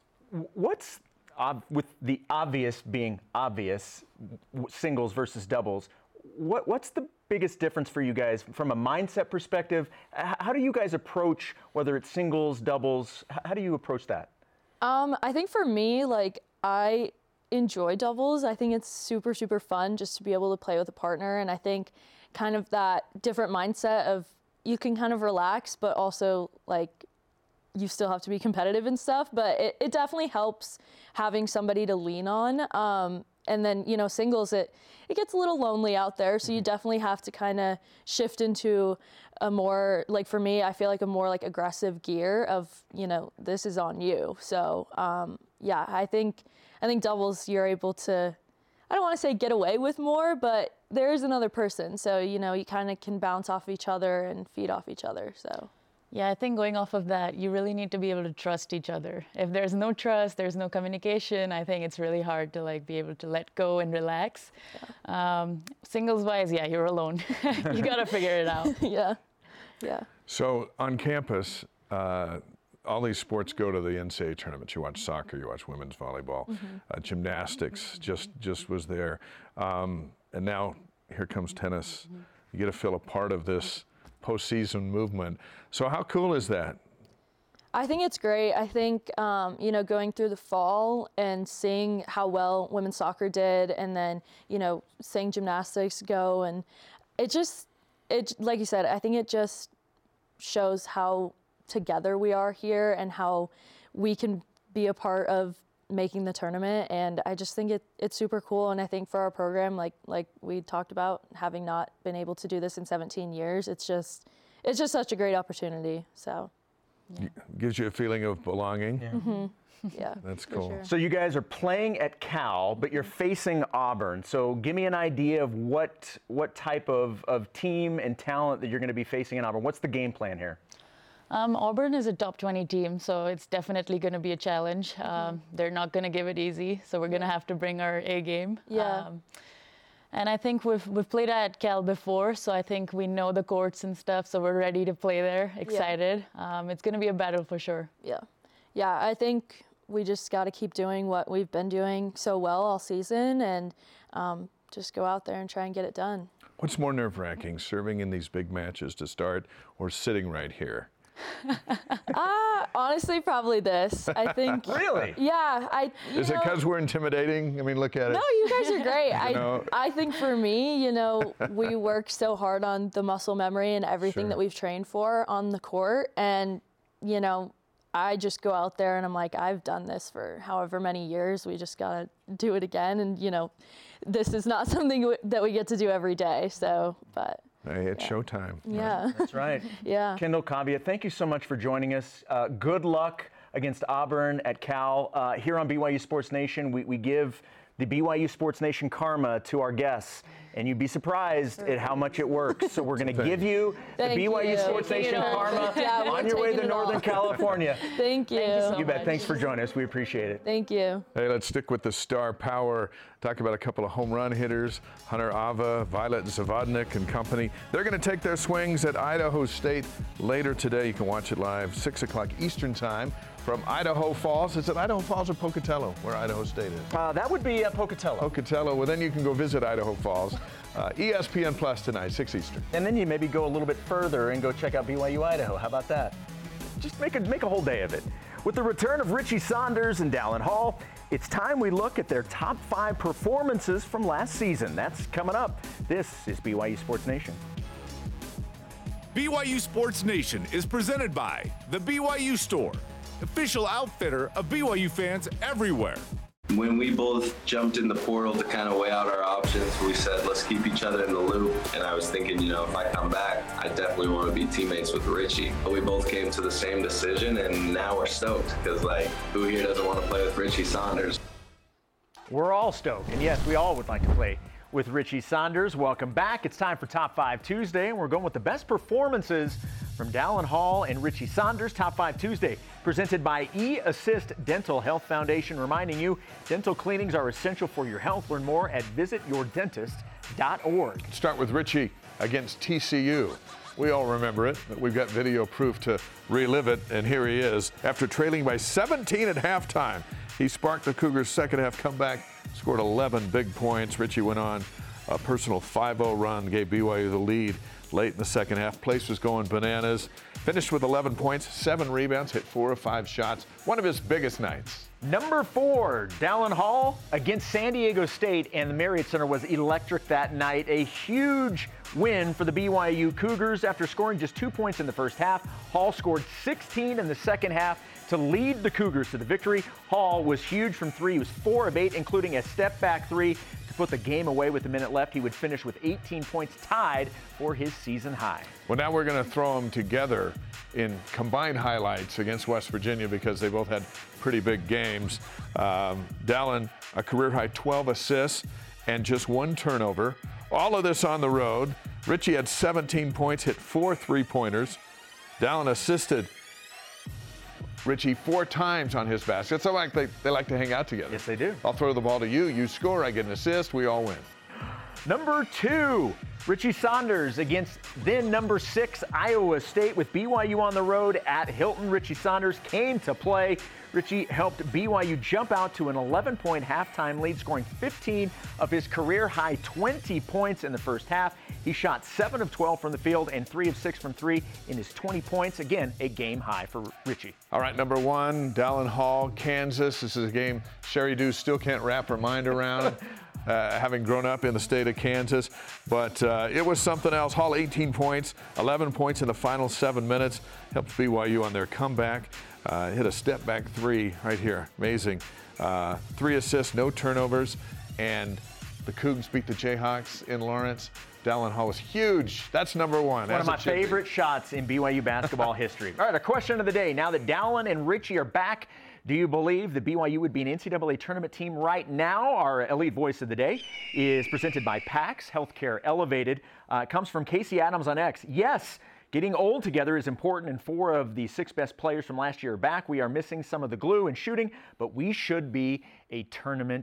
What's, ob- with the obvious being obvious, w- singles versus doubles, What, what's the biggest difference for you guys from a mindset perspective? H- how do you guys approach, whether it's singles, doubles, h- how do you approach that? Um, I think for me, like, I enjoy doubles. I think it's super, super fun just to be able to play with a partner. And I think kind of that different mindset of you can kind of relax, but also like you still have to be competitive and stuff. But it, it definitely helps having somebody to lean on. Um, And then, you know, singles, it, it gets a little lonely out there. So you definitely have to kind of shift into a more, like for me, I feel like a more like aggressive gear of, you know, this is on you. So, um, yeah, I think, I think doubles, you're able to, I don't want to say get away with more, but there is another person. So, you know, you kind of can bounce off each other and feed off each other. So. Yeah, I think going off of that, you really need to be able to trust each other. If there's no trust, there's no communication, I think it's really hard to like be able to let go and relax. Yeah. Um, singles wise, yeah, you're alone. You got to figure it out. Yeah, yeah. So on campus, uh, all these sports go to the N C double A tournaments. You watch soccer, you watch women's volleyball, mm-hmm. uh, gymnastics just, just was there. Um, and now here comes tennis. Mm-hmm. You get to feel a part of this postseason movement. So how cool is that? I think it's great. I think, um, you know, going through the fall and seeing how well women's soccer did, and then, you know, seeing gymnastics go, and it just, it, like you said, I think it just shows how together we are here and how we can be a part of making the tournament. And I just think it, it's super cool. And I think for our program, like like we talked about, having not been able to do this in seventeen years, it's just it's just such a great opportunity. So yeah. Gives you a feeling of belonging. Yeah, mm-hmm. Yeah. That's cool. Sure. So you guys are playing at Cal, but you're facing Auburn. So give me an idea of what what type of, of team and talent that you're going to be facing in Auburn. What's the game plan here? Um, Auburn is a top twenty team, so it's definitely going to be a challenge. Um, mm-hmm. They're not going to give it easy, so we're going to have to bring our A game. Yeah. Um, and I think we've we've played at Cal before, so I think we know the courts and stuff, so we're ready to play there, excited. Yeah. Um, it's going to be a battle for sure. Yeah. yeah, I think we just got to keep doing what we've been doing so well all season and um, just go out there and try and get it done. What's more nerve-wracking, serving in these big matches to start or sitting right here? uh, honestly, probably this. I think. Really? Yeah. I. Is know, it because we're intimidating? I mean, look at it. No, you guys are great. I, know? I think for me, you know, we work so hard on the muscle memory and everything Sure. that we've trained for on the court. And, you know, I just go out there and I'm like, I've done this for however many years. We just got to do it again. And, you know, this is not something w- that we get to do every day. So, but. Hey, it's yeah. showtime. Yeah. That's right. Yeah. Kendall Kavia, thank you so much for joining us. Uh, good luck against Auburn at Cal. Uh, here on B Y U Sports Nation, we, we give the B Y U Sports Nation karma to our guests, and you'd be surprised at how much it works. So we're going to give you the Thank B Y U you. Sports Taking Nation it all. karma Yeah, we're on your way to taking it Northern all. California. Thank you. Thank you so You bet. much. Thanks for joining us. We appreciate it. Thank you. Hey, let's stick with the star power. Talk about a couple of home run hitters, Hunter Ava, Violet Zavodnik and company. They're going to take their swings at Idaho State later today. You can watch it live, six o'clock Eastern time from Idaho Falls. Is it Idaho Falls or Pocatello, where Idaho State is? Uh, that would be uh, Pocatello. Pocatello. Well, then you can go visit Idaho Falls. Uh, E S P N Plus tonight, six Eastern. And then you maybe go a little bit further and go check out B Y U Idaho. How about that? Just make a, make a whole day of it. With the return of Richie Saunders and Dallin Hall, it's time we look at their top five performances from last season. That's coming up. This is B Y U Sports Nation. B Y U Sports Nation is presented by The B Y U Store, official outfitter of B Y U fans everywhere. When we both jumped in the portal to kind of weigh out our options, we said, let's keep each other in the loop. And I was thinking, you know, if I come back, I definitely want to be teammates with Richie. But we both came to the same decision, and now we're stoked because, like, who here doesn't want to play with Richie Saunders? We're all stoked, and yes, we all would like to play with Richie Saunders. Welcome back. It's time for Top five Tuesday, and we're going with the best performances from Dallin Hall and Richie Saunders. Top five Tuesday, presented by eAssist Dental Health Foundation, reminding you dental cleanings are essential for your health. Learn more at visit your dentist dot org. Start with Richie against T C U. We all remember it, but we've got video proof to relive it, and here he is. After trailing by seventeen at halftime, he sparked the Cougars' second half comeback, scored eleven big points. Richie went on a personal five oh run, gave B Y U the lead late in the second half. Place was going bananas. Finished with eleven points, seven rebounds, hit four of five shots. One of his biggest nights. Number four, Dallin Hall against San Diego State, and the Marriott Center was electric that night. A huge win for the B Y U Cougars after scoring just two points in the first half. Hall scored sixteen in the second half to lead the Cougars to the victory. Hall was huge from three. He was four of eight, including a step-back three to put the game away with a minute left. He would finish with eighteen points, tied for his season high. Well, now we're going to throw them together in combined highlights against West Virginia because they both had pretty big games. Um, Dallin, a career-high twelve assists and just one turnover. All of this on the road. Richie had seventeen points, hit four three-pointers. Dallin assisted Richie four times on his basket. So like they, they like to hang out together. Yes, they do. I'll throw the ball to you. You score, I get an assist. We all win. Number two, Richie Saunders against then number six, Iowa State, with B Y U on the road at Hilton. Richie Saunders came to play. Richie helped B Y U jump out to an eleven-point halftime lead, scoring fifteen of his career-high twenty points in the first half. He shot seven of twelve from the field and three of six from three in his twenty points. Again, a game high for Richie. All right, number one, Dallin Hall, Kansas. This is a game Sherry Dew still can't wrap her mind around. Uh, having grown up in the state of Kansas. But uh, it was something else. Hall, eighteen points, eleven points in the final seven minutes. Helped B Y U on their comeback. Uh, hit a step-back three right here. Amazing. Uh, three assists, no turnovers. And the Cougs beat the Jayhawks in Lawrence. Dallin Hall was huge. That's number one. One of my favorite shots in B Y U basketball history. All right, our question of the day. Now that Dallin and Richie are back, do you believe the B Y U would be an N C double A tournament team right now? Our elite voice of the day is presented by PAX Healthcare Elevated. Uh, it comes from Casey Adams on X. Yes, getting old together is important, and four of the six best players from last year are back. We are missing some of the glue and shooting, but we should be a tournament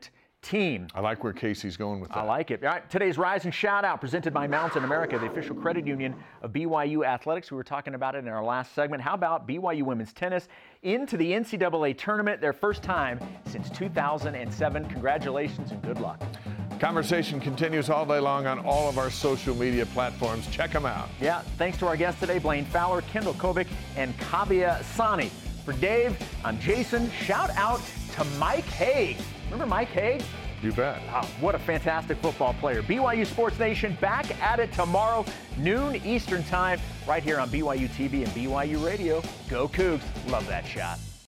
team. I like where Casey's going with that. I like it. All right, today's Rise and Shout Out presented by Mountain America, the official credit union of B Y U Athletics. We were talking about it in our last segment. How about B Y U women's tennis into the N C double A tournament, their first time since two thousand seven. Congratulations and good luck. Conversation continues all day long on all of our social media platforms. Check them out. Yeah, thanks to our guests today, Blaine Fowler, Kendall Kovic, and Kavya Sani. For Dave, I'm Jason. Shout out to Mike Hague. Remember Mike Hague? You bet. Wow, what a fantastic football player. B Y U Sports Nation back at it tomorrow, noon Eastern time, right here on B Y U T V and B Y U Radio. Go Cougs. Love that shot.